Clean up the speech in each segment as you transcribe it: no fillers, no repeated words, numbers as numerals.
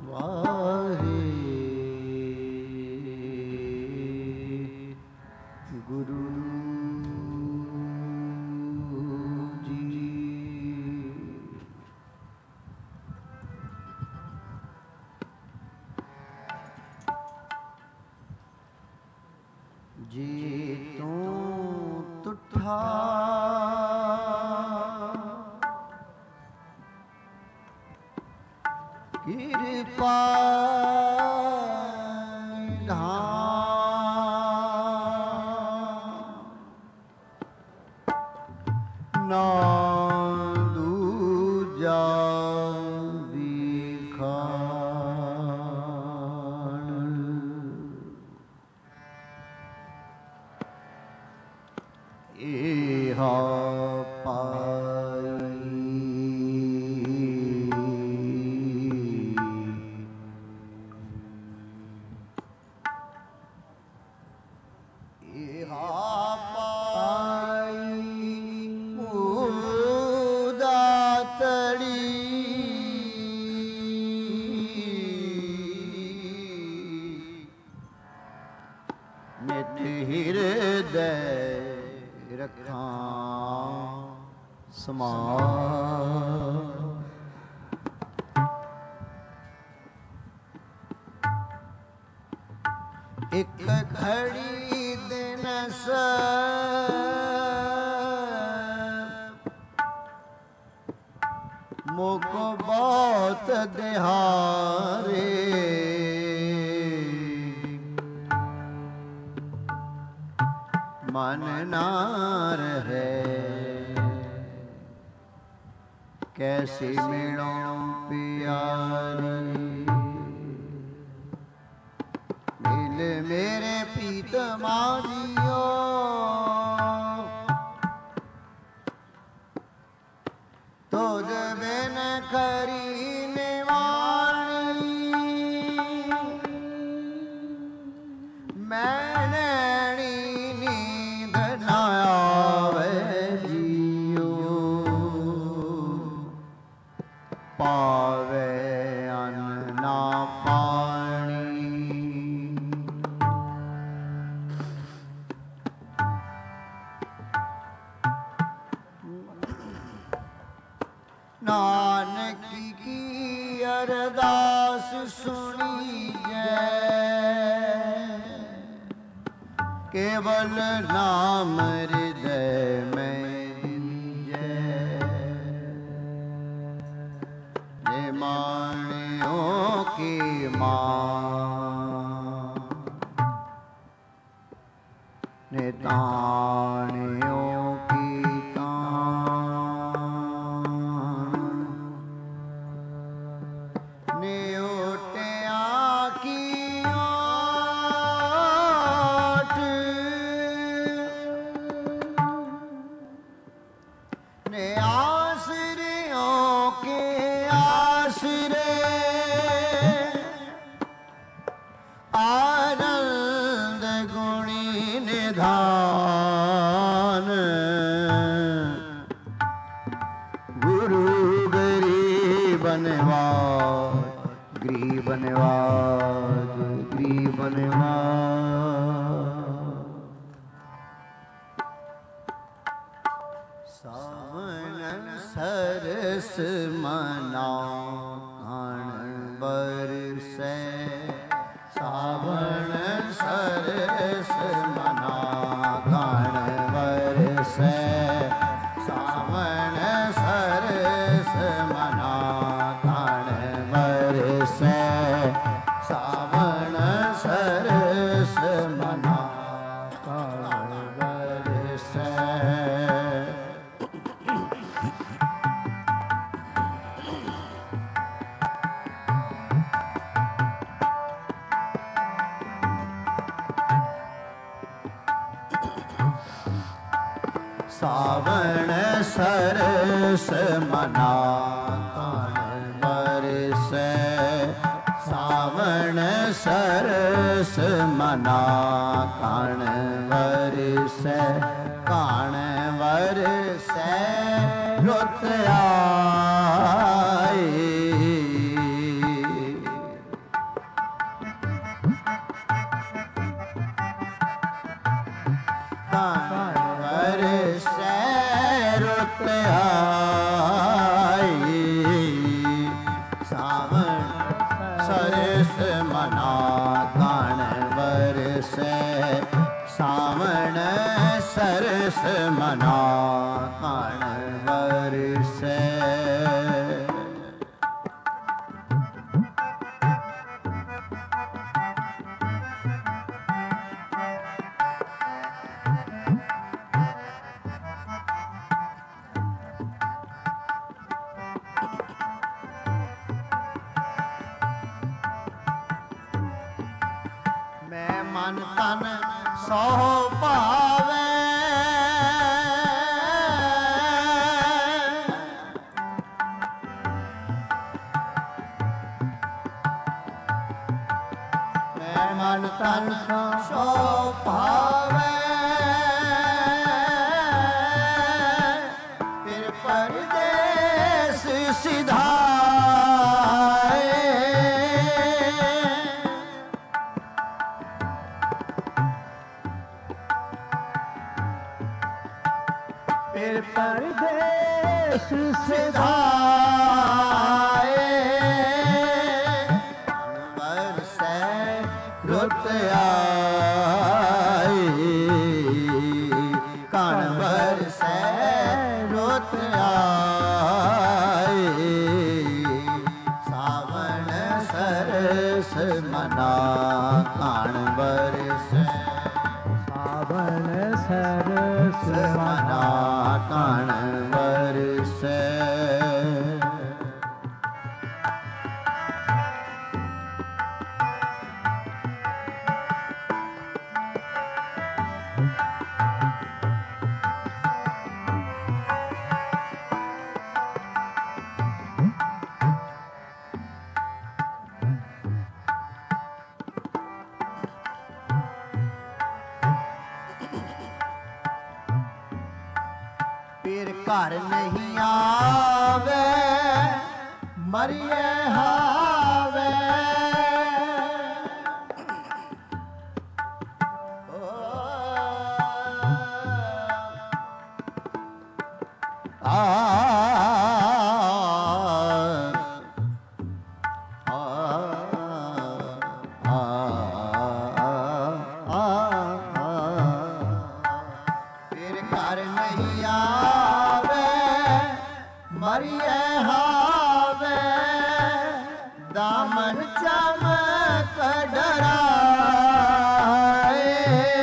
वाहे गुरु जी। जी तू तुठा कृपा ना दूजा दिखान। एहा हृदय रखा समा। एक घड़ी दिन मोको बहुत दिहारे। मन नार है कैसे मिलो प्यारी। मिल मेरे प्रीतमा जियो तो जब न खरी निवाणी। मैंने नींद न आवे जियो पावे अन्न ना पानी। नानक की अरदास सुनी जय केवल नाम हृदय में जय। माणियों की मां निताणियों की आनंद गुणी निधान। गुरु गरीब नवाज गरीब नवाज गरीब नवाज। सावन सरस मना बरसे। सावन सरस मना गण बरसे। सावन सरस मना गण बरसे। सावन सरस मना गण बरसे। सावन सरस मना गण बरसे। सावन सरस मना गण बरसे। गण बरसे रुत आई ਸਰਸ ਮਨਾ ਕਣ ਵਰਸੈ। ਮਨ ਤਨ ਸੋ ਭਾਵੈ ਮੈਂ ਮਨ ਤਨ ਸੋ ਭਾਵੈ ਫਿਰ ਪਰਦੇਸ ਸਿਧਾਏ। ਫਿਰ ਪਰਦੇਸ ਸਿਧਾਏ ਬਰਸੈ ਰੁੱਤ ਆਈ ਕਣ ਬਰਸੈ ਰੁੱਤ ਆਈ ਸਾਵਣ ਸਰਸ ਮਨਾ ਕਣ ਬਰਸੈ। ਸਾਵਣ ਸਰਸ ਮਨਾ ਕਣ ਵਰਸੈ। ਫਿਰ ਘਰ ਨਹੀਂ ਆਵੇ ਮਰੀਏ ਹਾਵੇ ਫਿਰ ਘਰ ਨਹੀਂ ਆਵੇ ਮਰੀਏ ਹਾਵੇ ਦਾਮਨ ਚਮਕ ਡਰਾਏ।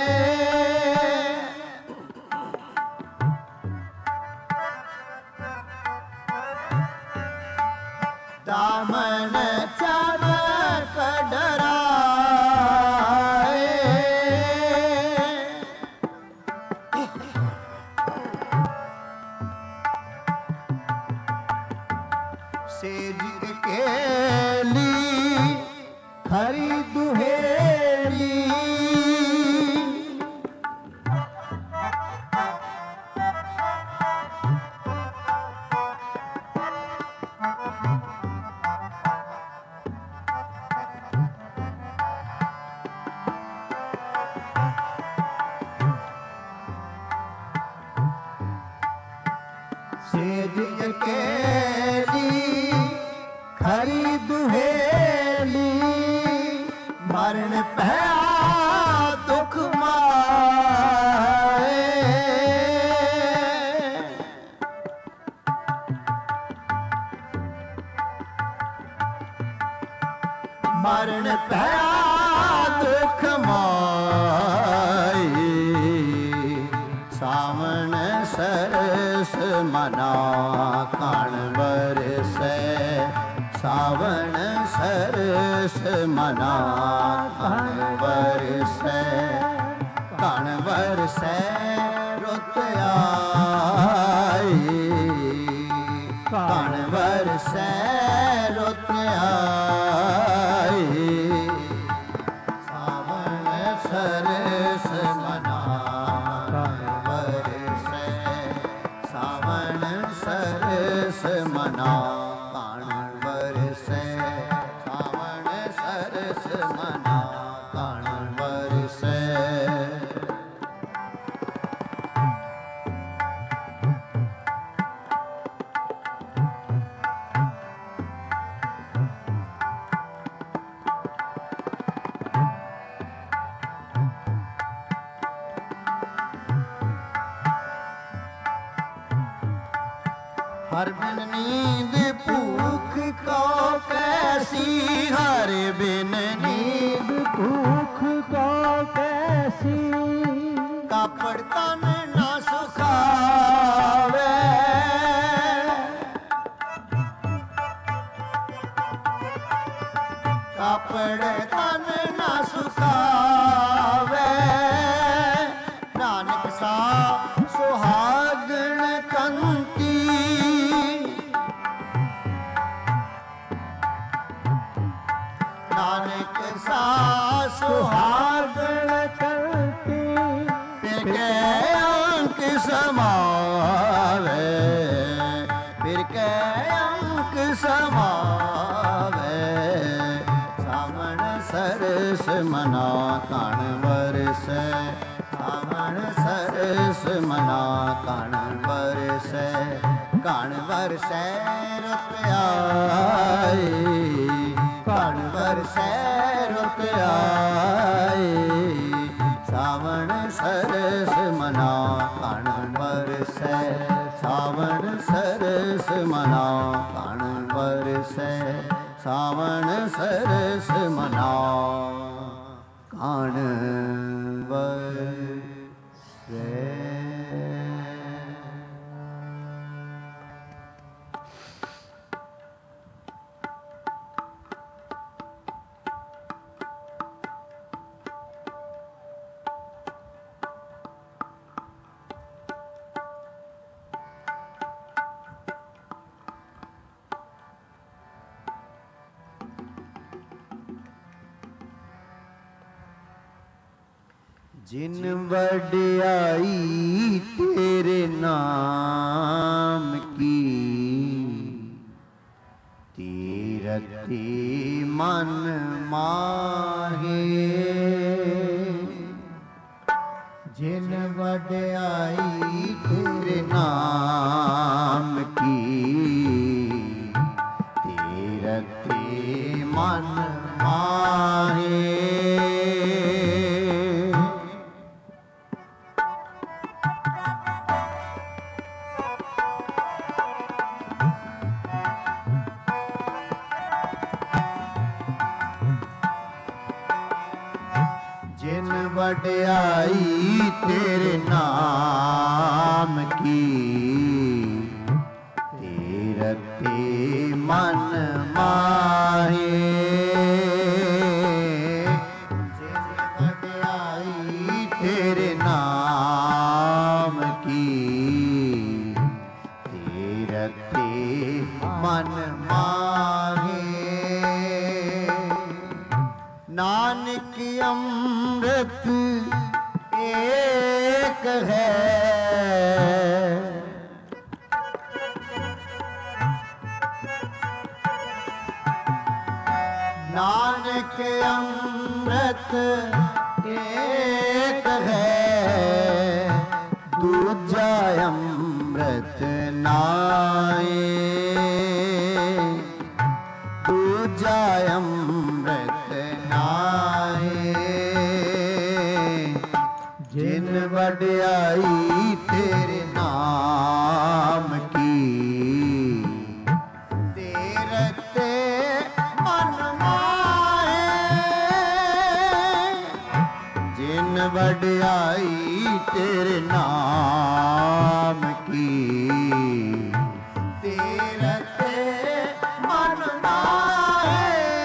ਦਾਮਨ ਚਮਕ ਡਰਾਏ ਸੇਜ ਇਕੇਲੀ ਖਰੀ ਦੁਹੇਲੀ ਸੇਜ ਇਕੇਲੀ ਖਰੀ ਦੁਹੇਲੀ ਮਰਨ ਪਿਆ ਦੁਖ ਮਾਏ। ਮਰਨ ਪਿਆ ਦੁਖ ਮਾਏ ਸਾਵਣ ਸਰਸ ਮਨਾ ਕਣ ਵਰਸੈ। ਸਾਵਣ ਸਰਸ ਮਨਾ ਕਣ ਵਰਸੈ ਕਣ ਵਰਸੈ ਰੁੱਤ ਆਈ ਕਣ ਵਰਸੈ ਰੁੱਤ ਆਈ ਸਾਵਣ ਸਰਸ ਮਨਾ ਕਣ ਵਰਸੈ ਸਾਵਣ ਸਰਸ ਮਨਾ ਕਣ ਵਰਸੈ ਸਾਵਣ ਸਰਸ ਮਨਾ ਕਣ ਵਰਸੈ। हर बिन नींद भूख को कैसी, हर बिन नींद भूख को कैसी, कापड़ तन ना सुखावे, कापड़ तन ना सुखावे, नानक सा सुहागण कंती, नानक सा सुहागण करती, फिर के अंक समावे, फिर के अंक समावे, सावन सरस मना कण बरसे, सावन सरस मना कण बरसे, कण बरसे रुत आए, कण बरसे रुत आए, सावन सरस मना कण बरसे, सावन सरस मना कण बरसे, सावन सरस मना कण बरसे। जिन वड्याई तेरे नाम की, तीरथी मन माहे, जिन वड्याई तेरे नाम की, तीरथी मन माहे, जिन वड्याई तेरे नाम की, तीरथी मन माहे, जिन वड्याई तेरे नाम की, तीरथी मन माहे, नानक अमृत एक है, नानक अमृत एक है, दूजा अमृत नाए, दूजा अमृत नाए, जिन वड्याई तेरे नाम की, तीरथे मन माहे, जिन वड्याई तेरे नाम की, तीरथे मन माहे,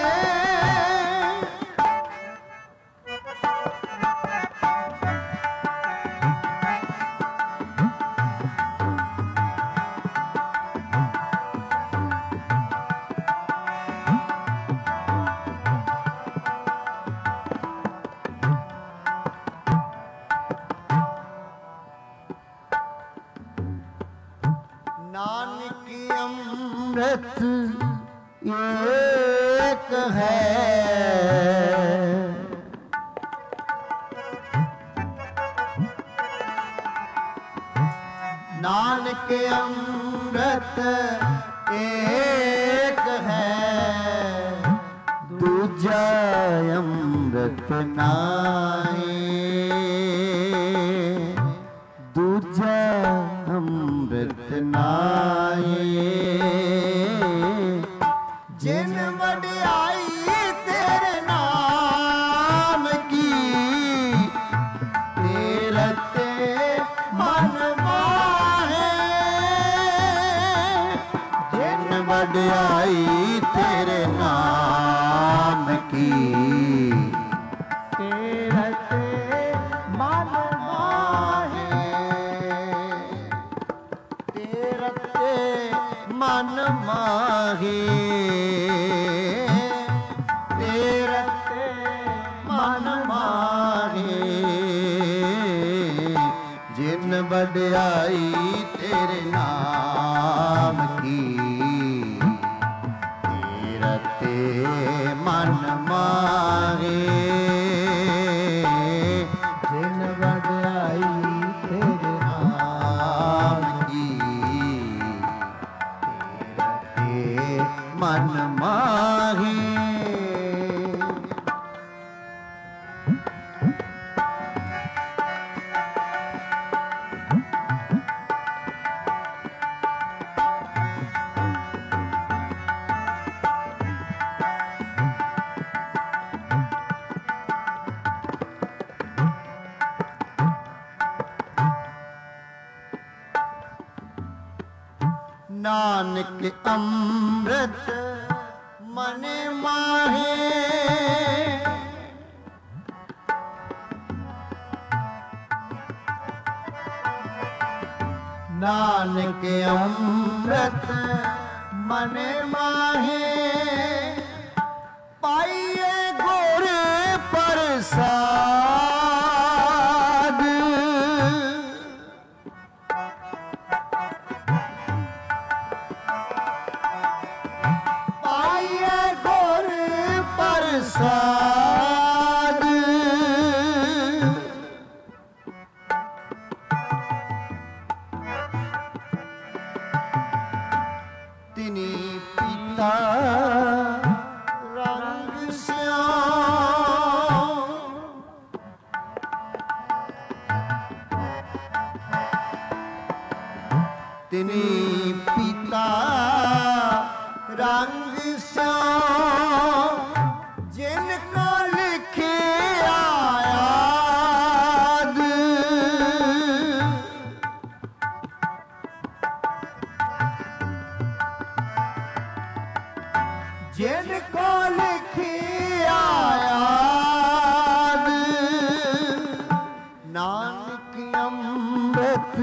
नानक अमृत एक है, नानक अमृत एक है, दूजा अमृत नाए, दूजा अमृत नाए, जिन वड्याई तेरे नाम की, तेरे ते मन माहे। जिन वड्याई तेरे नाम की, तेरे ते मन माहे। तेरे ते मन माहे। तेरे ते मन माहे। जिन वड्याई तेरे नाम की, तेरे ते मन माहे। जिन वड्याई तेरे नाम की, तेरे ते मन माहे। नानक अमृत मन माहे। नानक अमृत मन माहे। पाइए गुर प्रसाद। पाइए गुर प्रसाद। तिनी पिता रंग श्याम। तिनी पिता रंग श्याम। जिनको लिखे आयाद। जिनको लिखे आयाद। नानक अमृत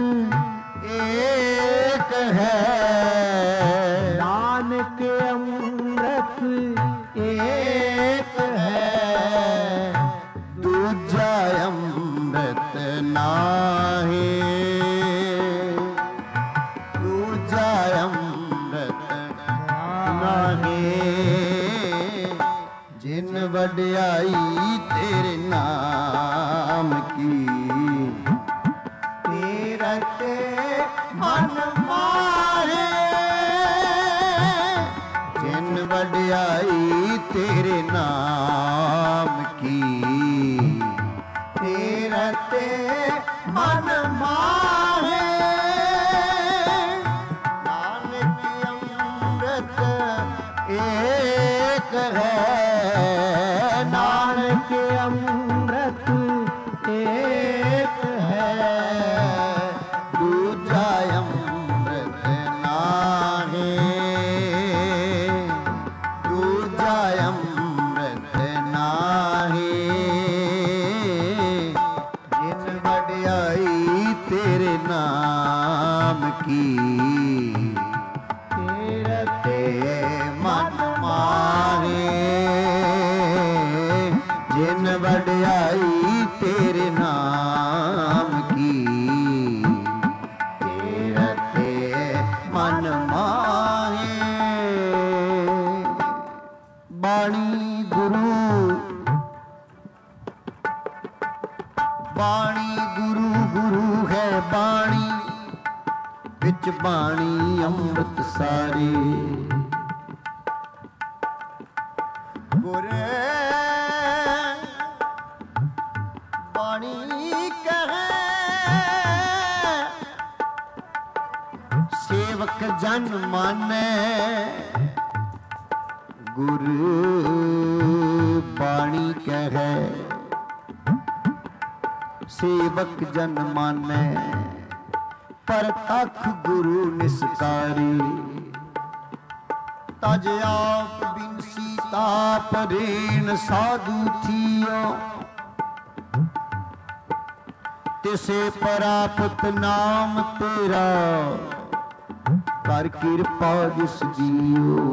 एक है। नानक अमृत एक है। दूजा अमृत नाहे। दूजा अमृत नाहे। जिन वड्याई तेरे नाम की, तेरे ते मन माहे। जिन वड्याई तेरे नाम की, तेरे ते मन माहे। नानक अमृत एक है। नानक अमृत एक है। दूजा अमृत नाहे। दूजा अमृत नाहे। जिन वड्याई तेरे नाम की, तेरे ते मन माहे। जिन वड्याई तेरे नाम की, तेरे ते मन माहे। बाणी गुरु। बाणी गुरु गुरु है बाणी। विच बाणी अमृत सारे। गुरे बाणी कहे। सेवक जन माने। ਗੁਰ ਬਾਣੀ ਕਹੈ ਸੇਵਕ ਜਨ ਮਾਨੈ ਪਰਤਖ ਗੁਰੂ ਨਿਸਕਾਰੀ ਤਜ ਆਪ ਬਿਨ ਸੀਤਾ ਪਰੇਨ ਸਾਧੂ ਥੀਓ ਤਿਸੇ ਪ੍ਰਾਪਤ ਨਾਮ ਤੇਰਾ ਕਰ ਕਿਰਪਾ ਜਿਸ ਜੀਓ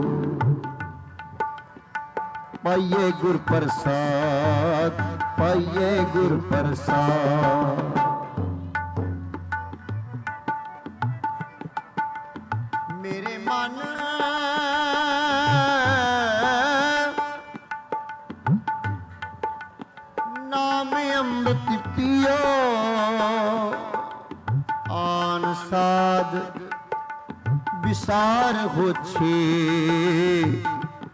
ਪਾਈਏ ਗੁਰ ਪ੍ਰਸਾਦ ਪਾਈਏ ਗੁਰ ਪ੍ਰਸਾਦ ਮੇਰੇ ਮਨ ਨਾਮ ਅੰਮ੍ਰਿਤ ਪੀਓ ਆਨ ਸਾਧ ਵਿਸਾਰ ਹੋਛੇ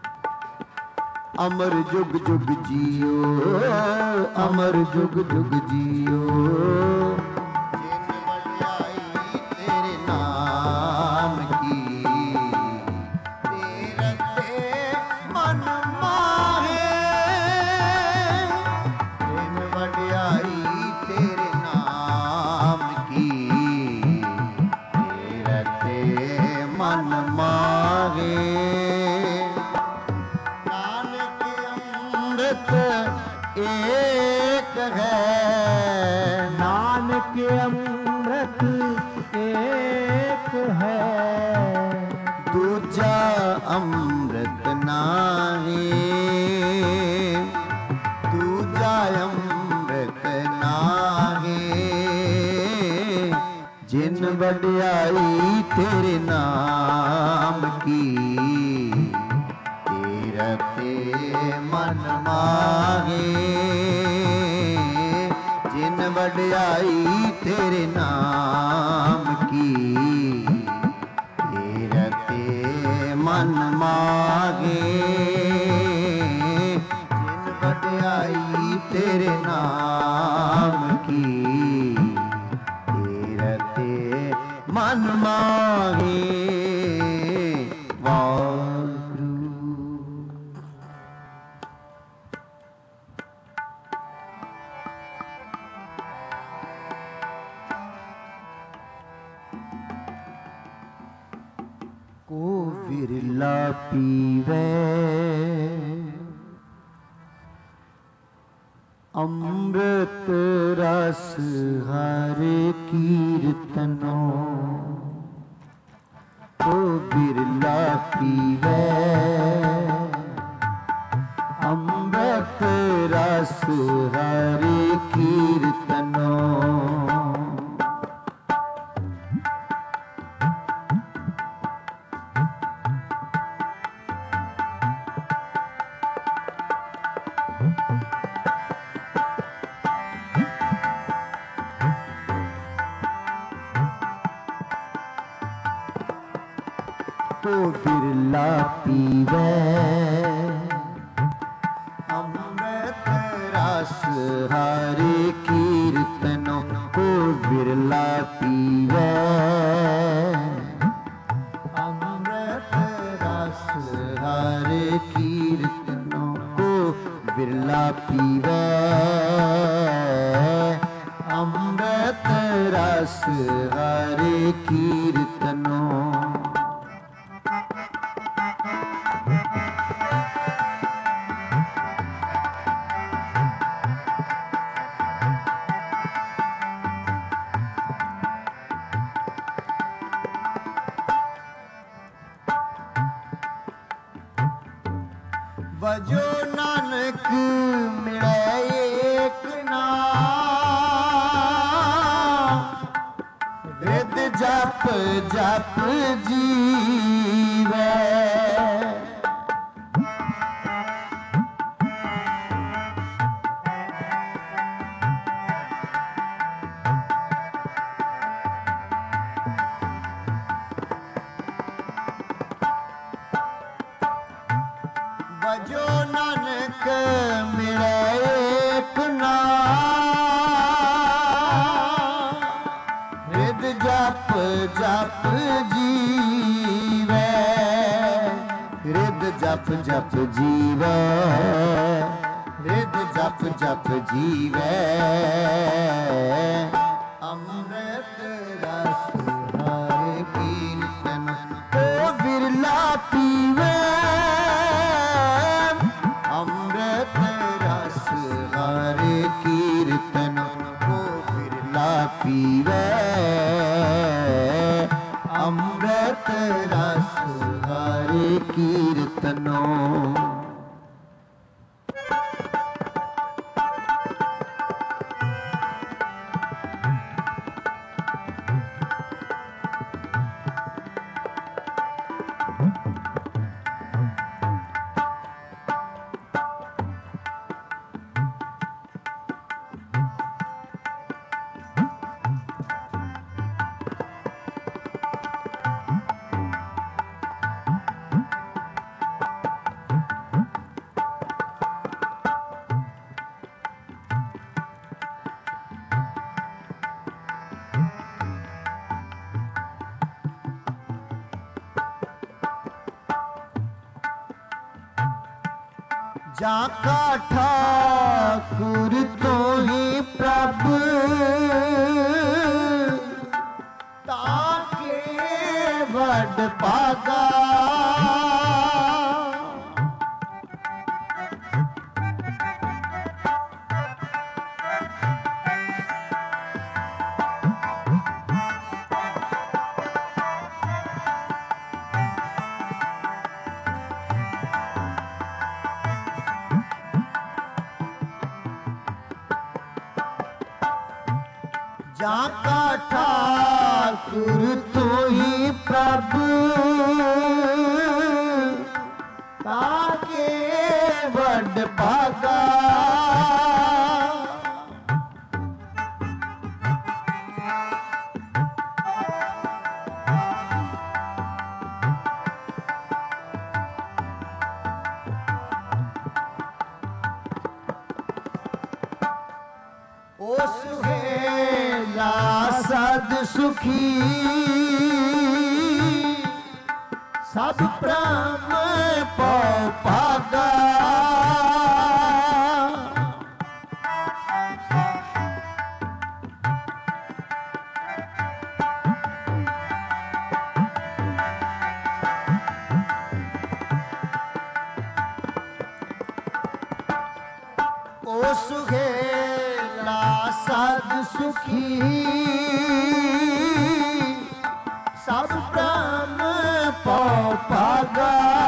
ਅਮਰ ਜੁਗ ਜੁਗ ਜੀਓ ਅਮਰ ਜੁਗ ਜੁਗ ਜੀਓ ਜਿਨ ਵਡਿਆਈ ਤੇਰੇ ਨਾਮ ਕੀ ਤੇਰੇ ਤੇ ਮਨ ਮਾਹੇ ਜਿਨ ਵਡਿਆਈ ਤੇਰੇ ਨਾਮ ਕੀ ਤੇਰੇ ਤੇ ਮਨ ਮਾਹੇ एक है नानक अमृत एक है दूजा अमृत नाहे दूजा अमृत नाहे जिन वड्याई तेरे नाम की रते मन माहे जिन वड्याई तेरे नाम की रते मन माहे जिन वड्याई तेरे नाम की रते मन माहे को विरला पीवे अमृत रस हरे कीर्तनो को विरला पीवे अमृत रस हरे कीर्तनो को बिरला पीवे अमृत रस हरे कीर्तनो को बिरला पीवे अमृत रस हरे कीर्तनो को बिरला पीवे अमृत रस हरे कीर्तनो भजो नानक मिले एक नाम रिद जप जप जीवे भजो नानक मिले एक नाम रिद जप जप जीवे रिद जप जप जीवै, रिद जप जप जीवै, अमृत रस हर कीर्तन को बिरला पीवे, अमृत रस हर कीर्तन को बिरला पीवे, अमृत रस हर कीर्तनो। जाका ठाकुर तो ही प्रभु, ताके वड पागा, जाका ठाकुर तो ही प्रभु, ताके वड भागा, ओ सुहेला सद सुखी, सब ब्रह्म पौ भागा, ओ सुहेला सद सुखी, सब ब्रह्म पौ भागा,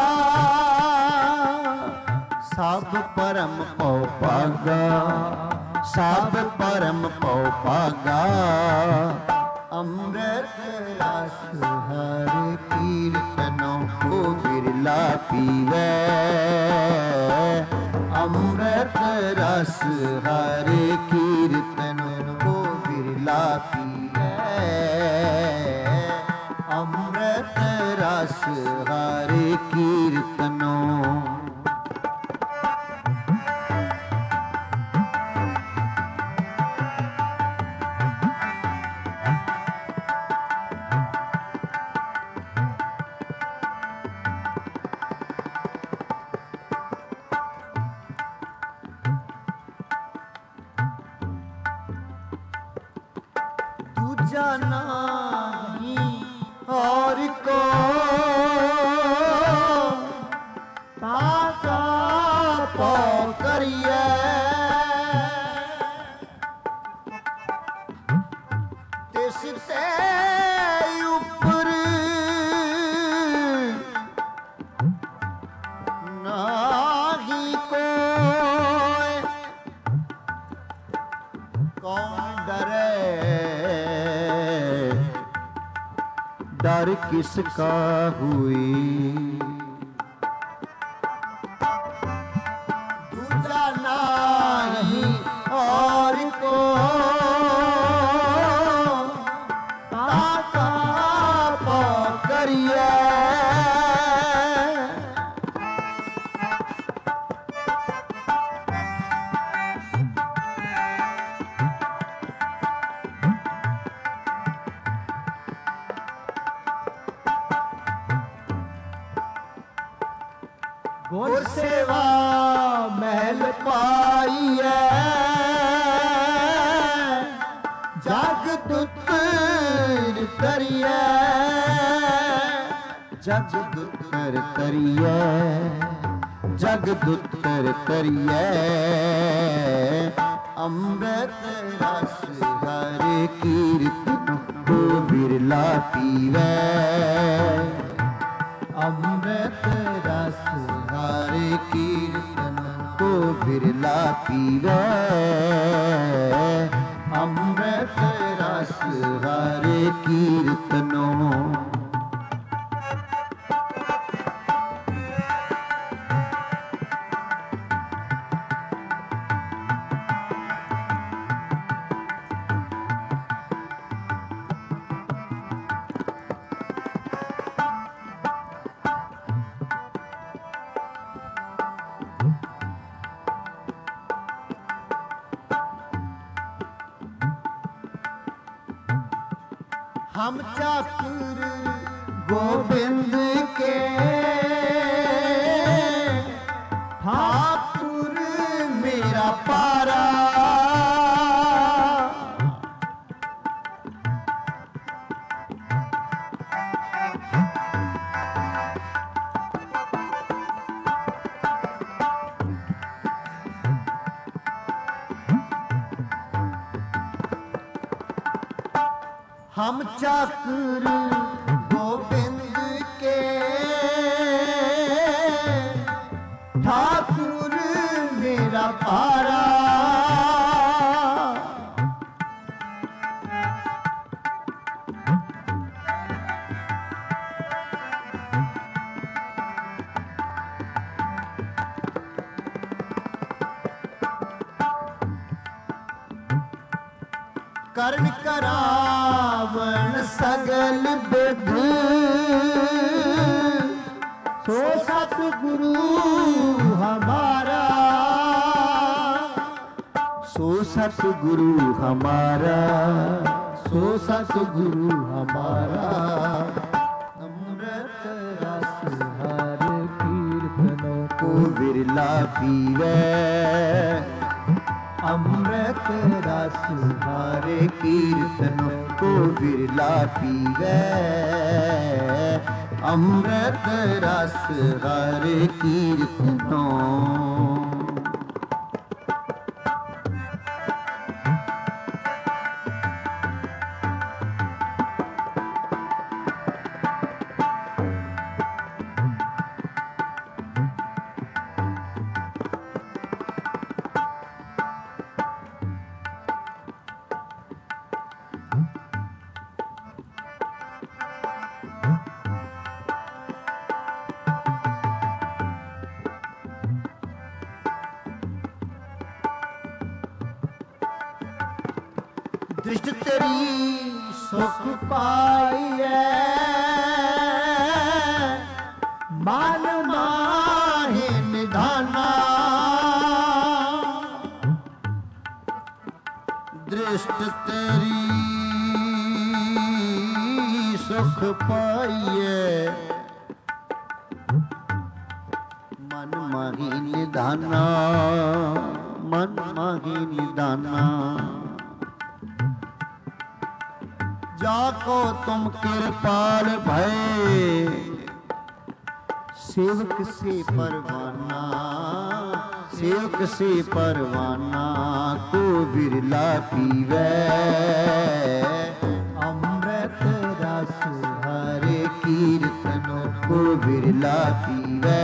सब परम पौ भागा, सब परम पौ भागा, अमृत रस हर कीर्तनों को बिरला पीवे, अमृत रस हर कीर्तनों को बिरला पीवे, अमृत रस हर कीर्तनों। दूजा नहीं और को ताका पौ करिए, तिसते ऊपर नाही कोई, कौन डरे डर किसका हुई, दूजा नहीं और को ताका पौ करिए, मोर सेवा महल पाइए जग दुतर तरिए जग दुतर तरिए जग दुतर तरिए अमृत रस हर कीर्तन को बिरला पीवे अमृत रस हर कीर्तन को बिरला पीवे अमृत रस हर कीर्तनों हम चाकुर गोविंद के ठाकुर मेरा पारा हम चाकुर गोविंद के ठाकुर मेरा पारा कर्ण करावण सगल विध सो सतगुरु हमारा सो सतगुरु हमारा सो सतगुरु हमारा अमृत रस हर कीर्तनों को बिरला पीवे अमृत रस हरे कीर्तनों को बिरला पीवे अमृत रस हरे कीर्तनों दृष्ट तेरी सुख पाइए मान माहे निधाना दृष्ट तेरी सुख पाइए मन माही निधाना मन माही निधाना जाको तुम कृपाल भय सेवक से परवाना सेवक से परवाना को बिरला पीवे अमृत रस हरे कीर्तनों को बिरला पीवे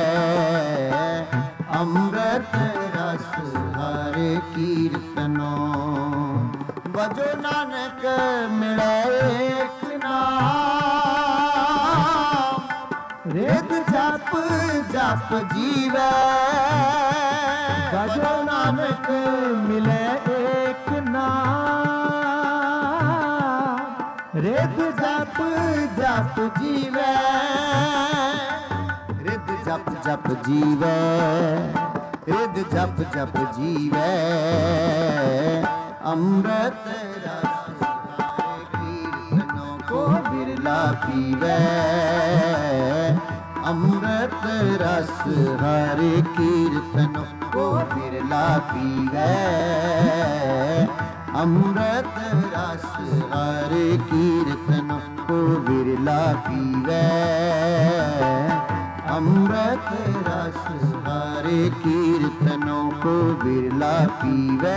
अमृत रस हरे कीर्तनों बजो नानक मिले एक नाम रेत जप जप जीवे बजो नानक मिले एक नाम रेत जप जप जीवे रिद जप जप जीवे रिद जप जप जीवे अमृत रस हरे कीर्तनों को बिरला पीवे अमृत रस हर कीर्तन को बिरला पीवै। अमृत रस हर कीर्तन को बिरला पीवै। अमृत रस हर कीर्तनों को बिरला पीवै।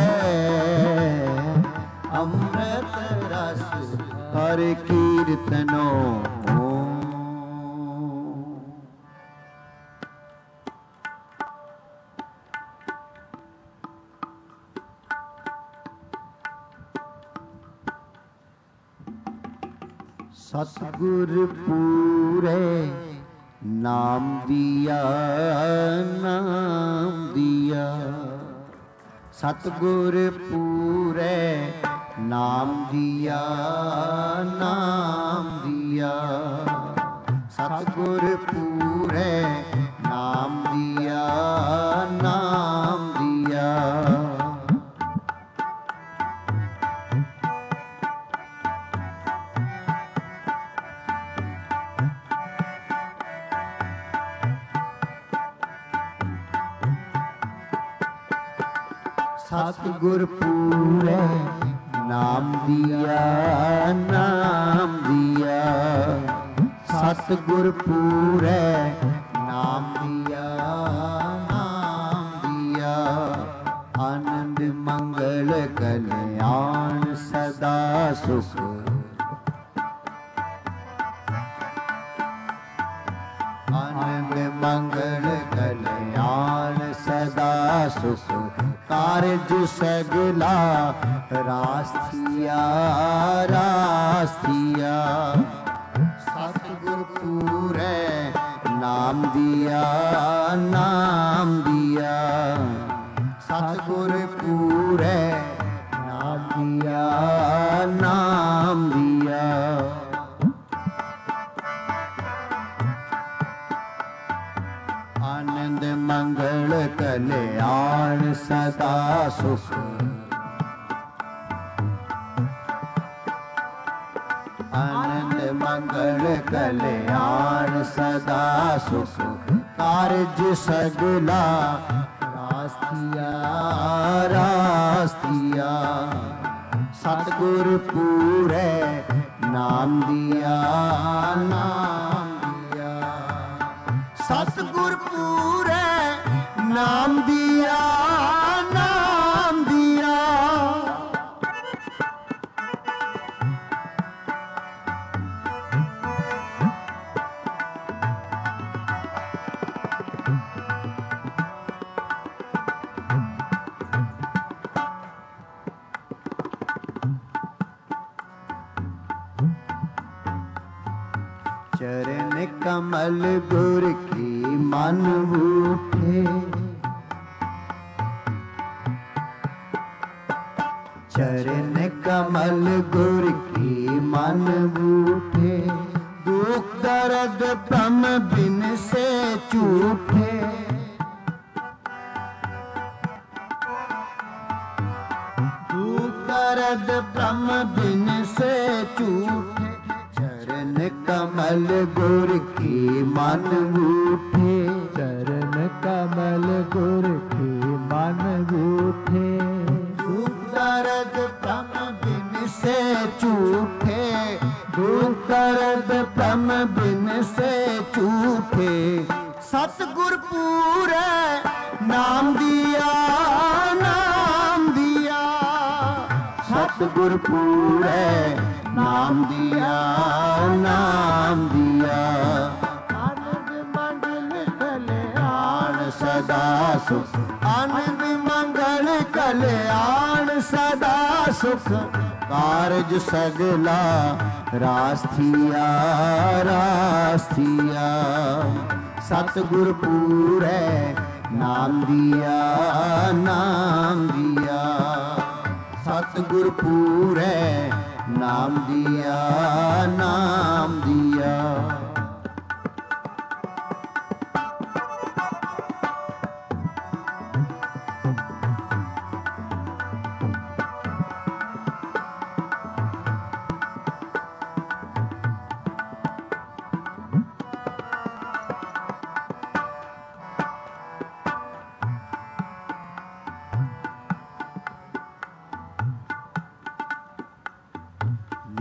अमृत रस हर कीर्तनों। सतगुर पूरे नाम दिया, नाम दिया। सतगुर पूरे नाम दिया, नाम दिया। सतगुर पूरे नाम दिया, नाम दिया। सतगुर पूरे नाम दिया, नाम दिया। सतगुर पूरे नाम दिया, नाम दिया। आनंद मंगल कल्याण सदा सुख। आनंद मंगल कल्याण सदा सुख। कारज सगला रास्तिया, रास्तिया। सतगुर पूरे नाम दिया, नाम दिया। सतगुर पूरे नाम दिया, नाम दिया। आनंद मंगल कल्याण सदा सुख। आनंद मंगल कल्याण सदा सुख। कारज सगला रास्तिया, रास्तिया। सतगुर पूरे नाम दिया, नाम दिया। सतगुर पूरे नाम दिया, नाम दिया। चरण कमल गुर की मन उठे। चरण कमल गुर की मन उठे। दुख दर्द ब्रह्म बिन से चूठे। दुख दर्द ब्रह्म बिन से चूठे। चरण कमल गुर की मन उठे। चरण कमल गुर की मन उठे। दुख दर्द ब्रह्म बिन से चूठे। दुख दर्द ब्रह्म बिन से चूठे। सतगुर पूरे नाम दिया, नाम दिया। सतगुर पूरे नाम दिया, नाम दिया। आनंद मंगल कल्याण सदा सुख। आनंद मंगल कल्याण सदा सुख। कारज सगला रास्तिया, रास्तिया। सतगुर पूरे नाम दिया, नाम दिया। सतगुर पूरे नाम दिया, नाम दिया।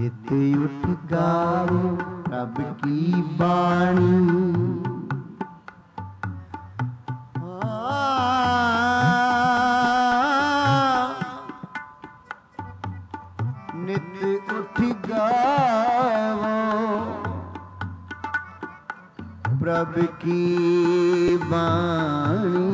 नित उठ गावो प्रभ की बाणी। नित उठ गावो प्रभ की बाणी।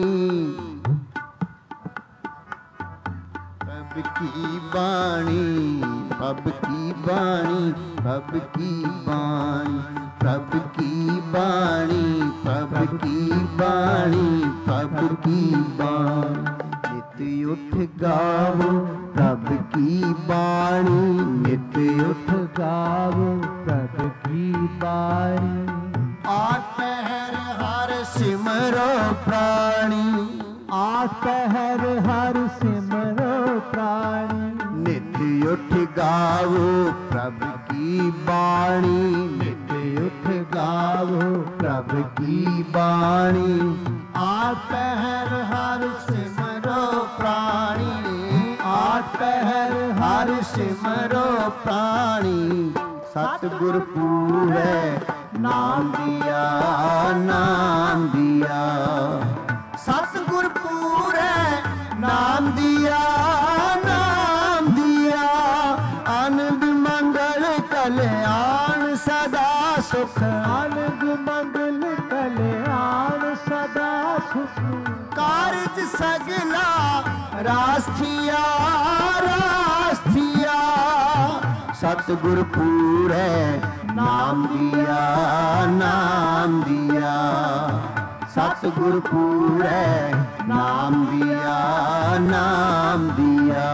प्रभ की बाणी, प्रभ की बाणी, प्रभ की बाणी, प्रभ की बाणी, प्रभ की बाणी, प्रभ की बाणी। नित उठ गावो प्रभ की बाणी। नित उठ गावो प्रभ की बाणी। आठ पहर हर सिमरो प्राणी। आठ पहर हर सिमरो प्राणी। नित उठ गावो प्रभ की बाणी। नित उठ गावो प्रभ की बाणी। आठ पहर हर सिमरो प्राणी। आठ पहर हर सिमरो प्राणी। सतगुर पूरै नाम दिया, नाम दिया। सतगुर पूरै नाम दिया, नाम दिया। आनंद मंगल कल्याण सदा सुख। आनंद मंगल कल्याण सदा सुख। कारज सगला रास्थिया, रास्थिया। सतगुर पूरै नाम दिया, नाम दिया। सतगुर पूरै नाम दिया, नाम दिया।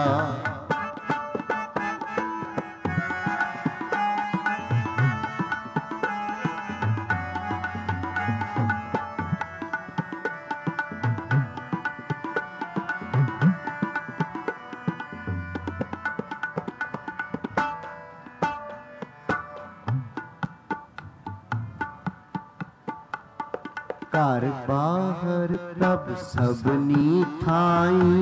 घर बाहर प्रभ सबनी थाई।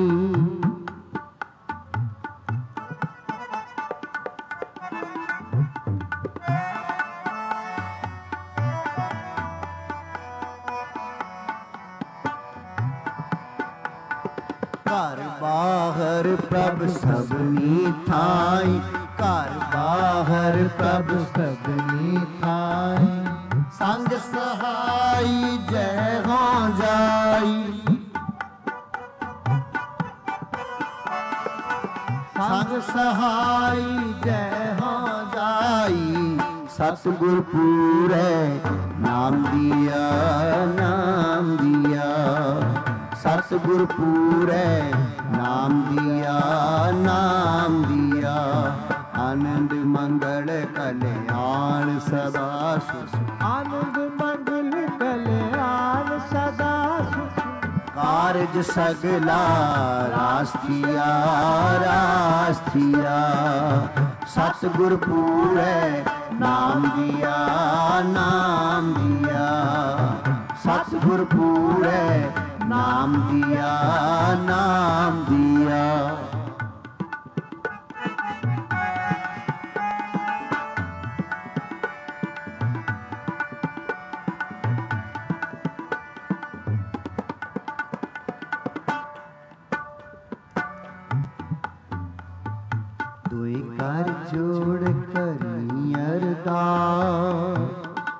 घर बाहर प्रभ सबनी थाई। घर बाहर प्रभ सबनी थाई। संग सहाई जय हो जाई। संग सहाई जय हो जाई। सतगुर पूरै नाम दिया, नाम दिया। सतगुर पूरै नाम दिया, नाम दिया। आनंद मंगल कल्याण सदा सुख। आनंद मंगल कल्याण सदा सुख। कारज सगला रास्थिया, रास्थिया। सतगुर पूरै नाम दिया, नाम दिया। सतगुर पूरै नाम दिया, नाम दिया। दुई कर जोड़ करी अरदास।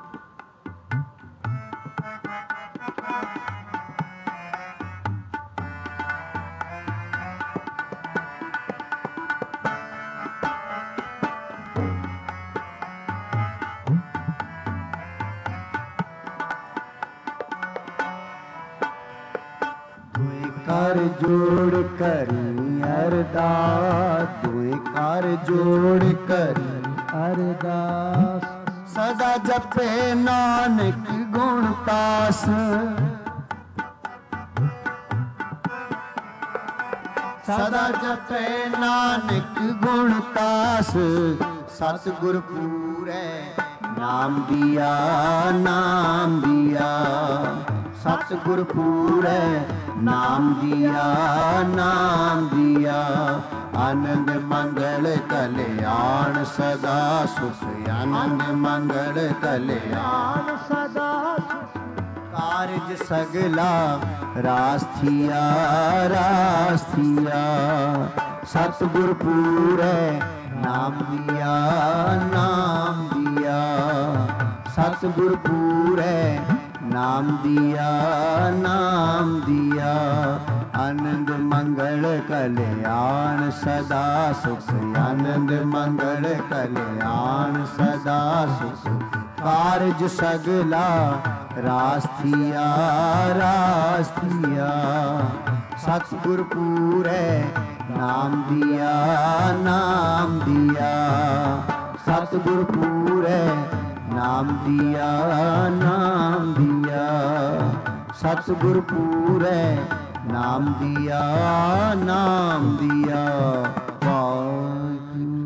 कर जोड़ करी अरदास। दुई कर जोड़ करी अरदास। सदा जपे नानक गुण तास। सदा जपे नानक गुण तास। सतगुर पूरै नाम दिया, नाम दिया। सतगुर पूरै नाम दिया, नाम दिया। आनंद मंगल कल्याण सदा सुख, आनंद मंगल कल्याण सदा कारज सगला रास थिया, रास थिया। सतगुर पूरै नाम दिया, नाम दिया। सतगुर पूरै नाम दिया, नाम दिया। आनंद मंगल कल्याण सदा सुख, आनंद मंगल कल्याण सदा सुख। कारज सगला रास थिया, रास थिया। सतगुर पूरै नाम दिया, नाम दिया। सतगुर पूरै नाम दिया, नाम दिया। सतगुर पूरै नाम दिया, नाम दिया। वाहिगुरू।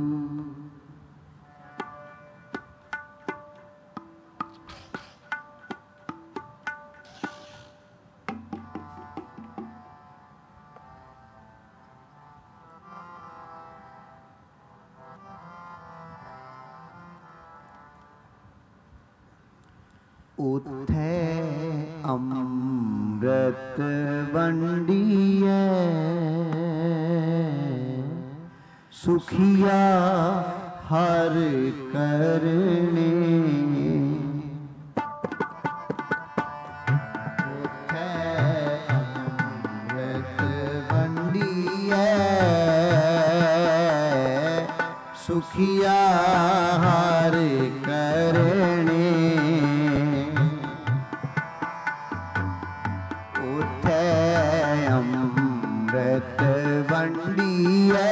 उठे अमृत वंडिए सुखिया हर करने। उठे अमृत वंडिए सुखिया हर करने। अमृत वंडिए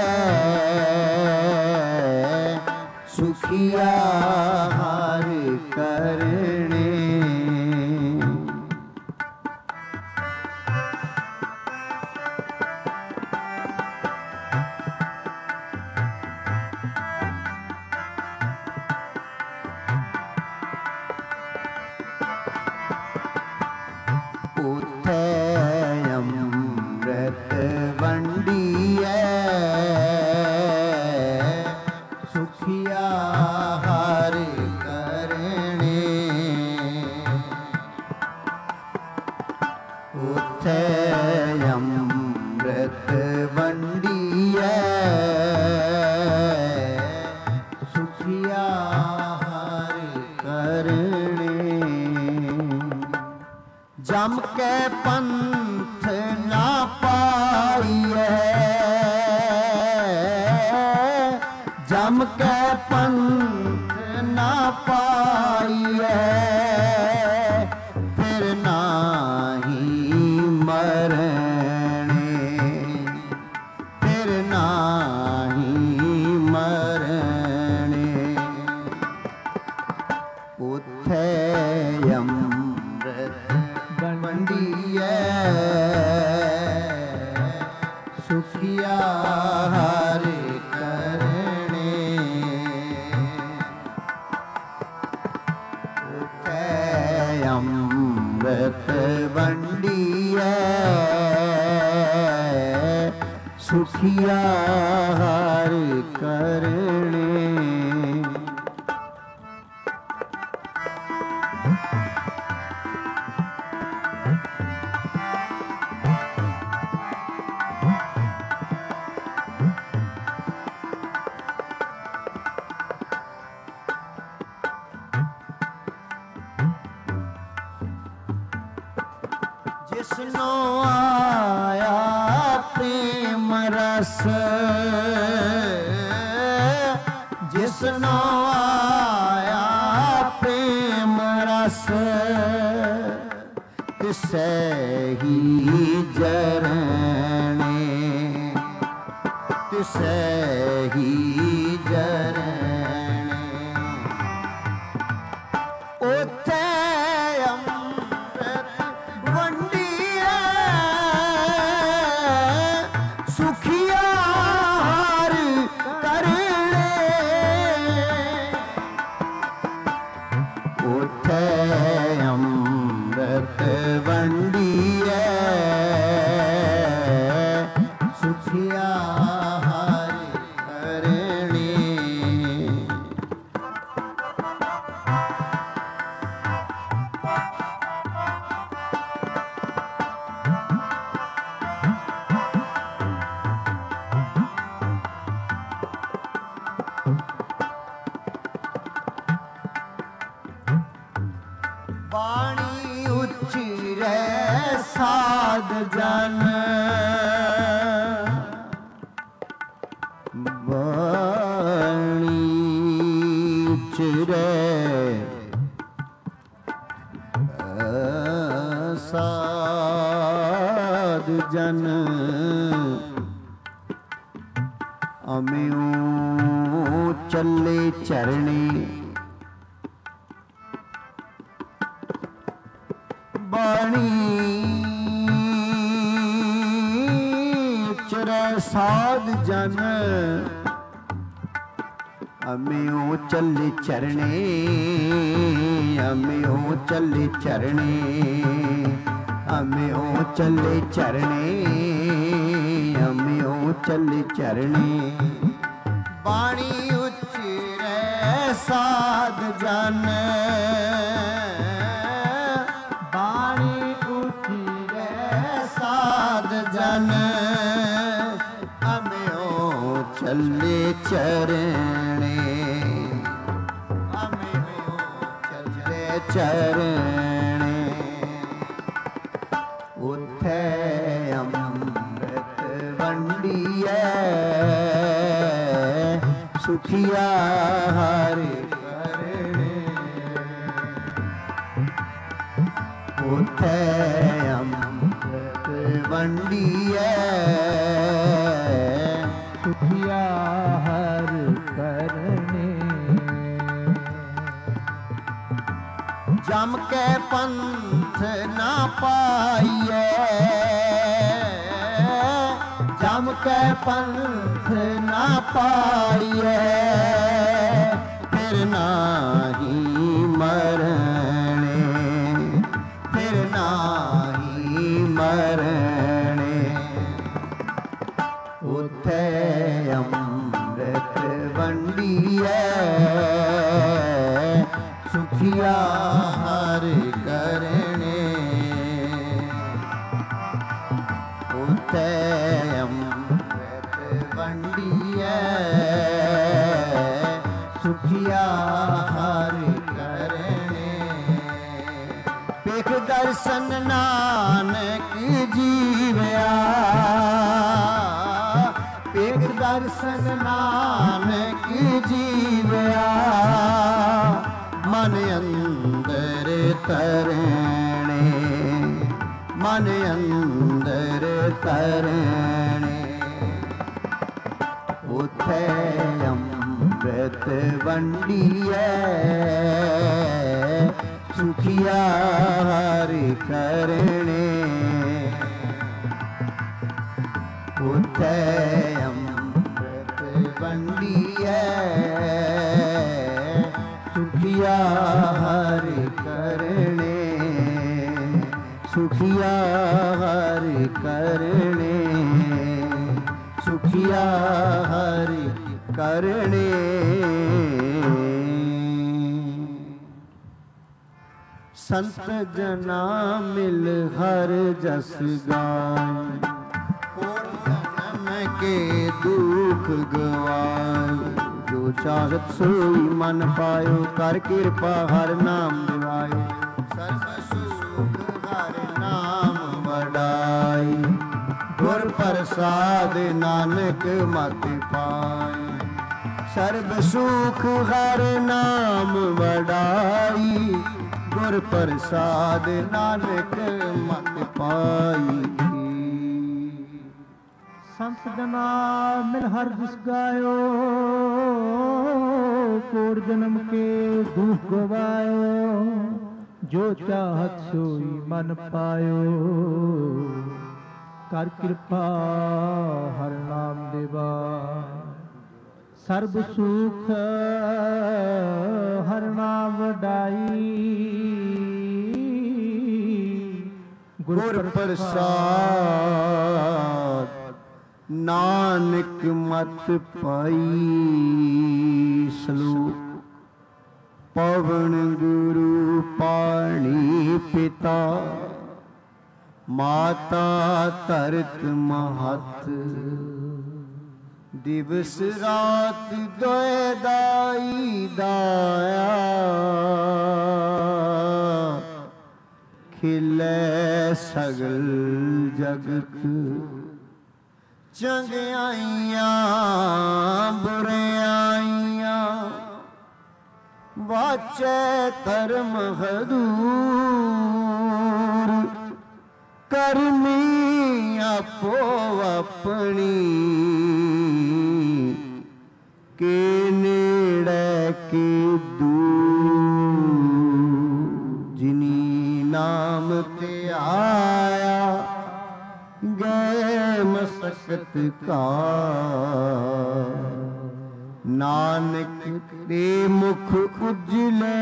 सुखिया हर करने। उठे अमृत वंडिए सुखिया हर करने। उठे अमृत वंडिए सुखिया हर करने। जम के पंथ ना पाइए, जम के पंथ ना पाइए। फिर नाही मरने, फिर नाही मरने। उठे अमृत वंडिए सुखिया हर करने। उठे अमृत वंडिए सुखिया हर करने। जिसनो आया प्रेम रस, जिसनो आया प्रेम रस। तिसै ही जरने, तिसै ही जरने। उठे अमृत वंडिए सुखिया हर करने। उठे अमृत वंडिए ਸਾਧ ਜਨ ਅਮਿਓ ਚੱਲੇ ਚਰਣੇ ਬਾਣੀ ਉਚਰੈ ਸਾਧ ਜਨ ਅਮਿਓ ਚੱਲੇ ਚਰਣੇ ਅਮਿਓ ਚੱਲੇ ਚਰਣੇ ਅਮਿਓ ਚੱਲੇ ਚਰਣੇ ਅਮਿਓ ਚੱਲੇ ਚਰਣੇ ਬਾਣੀ ਉਚਰੈ ਸਾਧ ਜਨ ਬਾਣੀ ਉਚਰੈ ਸਾਧ ਜਨ ਅਮਿਓ ਚੱਲੇ ਚਰਣੇ ਅਮਿਓ ਚੱਲੇ ਚਰਣੇ ਉਥੇ ਅੰਮ੍ਰਿਤ ਵੰਡੀਐ ਸੁਖੀਆ ਹਰਿ ਕਰਨੇ ਉਥੇ ਅੰਮ੍ਰਿਤ ਵੰਡੀਐ ਸੁਖੀਆ ਹਰਿ ਕਰਨੇ ਜਮ ਕੇ ਪੰਥ ਨਾ ਪਾਈਐ ਜਮ ਕੇ ਪੰਥ ਨਾ ਪਾਈਐ ਫਿਰ ਨਾਹੀ ਮਰਣੇ ਫਿਰ ਨਾਹੀ ਮਰਣੇ ਉਥੇ ਅੰਮ੍ਰਿਤ ਵੰਡੀਐ ਸੁਖੀਆ ਹਰਿ ਕਰਨੇ ਉਥੇ ਅੰਮ੍ਰਿਤ ਵੰਡੀਐ ਸੁਖੀਆ ਹਰਿ ਕਰਨੇ ਵੇਖ ਦਰਸ਼ਨ ਨਾਨਕ ਜੀਵਿਆ ਵੇਖ ਦਰਸ਼ਨ ਨਾਨਕ ਜੀਵਿਆ ਮਨ ਅੰਦਰ ਤਰਣੇ ਮਨ ਅੰਦਰ ਤਰਣੇ ਉਥੇ ਅੰਮ੍ਰਿਤ ਵੰਡੀਐ ਸੁਖੀਆ ਹਰਿ ਕਰਨੇ ਉਥੇ ਅੰਮ੍ਰਿਤ ਵੰਡੀਐ ਸੁਖੀਆ ਹਰਿ ਕਰਨੇ ਸੁਖੀਆ ਹਰਿ ਕਰਨੇ ਸੁਖੀਆ ਹਰਿ ਕਰਨੇ ਸੰਤ ਜਨਾ ਮਿਲ ਹਰ ਜਸ ਗਾਏ ਹੋਰ ਜਨਮ ਕੇ ਦੁਖ ਗਵਾਏ ਜੋ ਚਾਹਤ ਸੋਈ ਮਨ ਪਾਇਓ ਕਰ ਕਿਰਪਾ ਹਰ ਨਾਮ ਦਿਵਾਇਓ ਸਰਬ ਸੁਖ ਹਰ ਨਾਮ ਵਡਾਈ ਗੁਰ ਪ੍ਰਸਾਦ ਨਾਨਕ ਮਤਿ ਪਾਈ ਸਰਬ ਸੁਖ ਹਰ ਨਾਮ ਵਡਾਈ ਗੁਰ ਪ੍ਰਸਾਦ ਨਾਨਕ ਮਤਿ ਪਾਈ ਸੰਤ ਜਨਾ ਮਿਲ ਹਰ ਜਿਸ ਗਾਇਓ ਕੋਟ ਜਨਮ ਕੇ ਦੁਖ ਗਵਾਇਓ ਜੋ ਚਾਹਤ ਸੋਈ ਮਨ ਪਾਇਓ ਕਰ ਕਿਰਪਾ ਹਰ ਨਾਮ ਦੇਵਾ ਸਰਬ ਸੁਖ ਹਰ ਨਾਮ ਵਡਾਈ ਗੁਰ ਪ੍ਰਸਾਦ ਨਾਨਕ ਮਤ ਪਾਈ ਸਲੋਕ ਪਵਨ ਗੁਰੂ ਪਾਣੀ ਪਿਤਾ ਮਾਤਾ ਧਰਤ ਮਹਤ ਦਿਵਸ ਰਾਤ ਦੋਇ ਦਾਈ ਦਾਇਆ ਖਿਲੇ ਸਗਲ ਜਗਤ ਚੰਗਿਆਈਆਂ ਬੁਰਿਆਈਆਂ ਵਾਚੈ ਕਰਮ ਹਦੂਰ ਕਰਮੀ ਆਪੋ ਆਪਣੀ के नेड़े के दूर जिनी नाम ते आया गए मसकत का नानक ते मुख उजले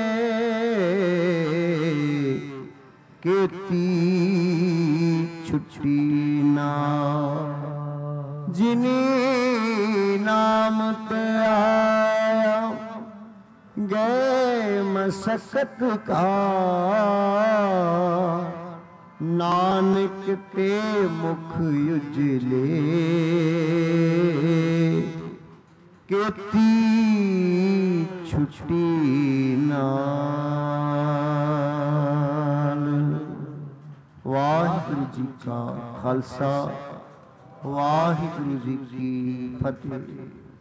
केती छुट्टी ना जिनी नाम ते आया गए मसकत का नानक ते मुख उजले केती छुट्टी नाल। वाहिगुरु जी का खालसा वाहिगुरु जी की फतेह।